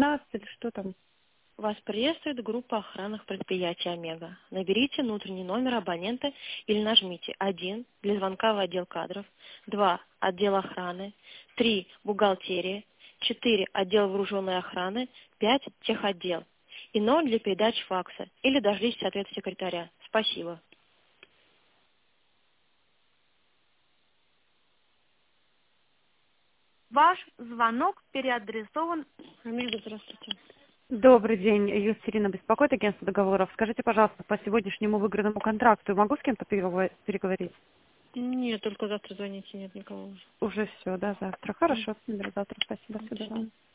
15 или что там? Вас приветствует группа охранных предприятий «Омега». Наберите внутренний номер абонента или нажмите 1 для звонка в отдел кадров, 2 отдел охраны, 3 бухгалтерия, 4 отдел вооруженной охраны, 5 техотдел и 0 для передачи факса или дождитесь ответа секретаря. Спасибо. Ваш звонок переадресован. Омега, здравствуйте. Добрый день, Юстерина беспокоит агентство договоров. Скажите, пожалуйста, по сегодняшнему выигранному контракту могу с кем-то переговорить? Нет, только завтра звоните, нет никого уже. Уже все, да, завтра. Хорошо, завтра. Спасибо, до До свидания. свидания.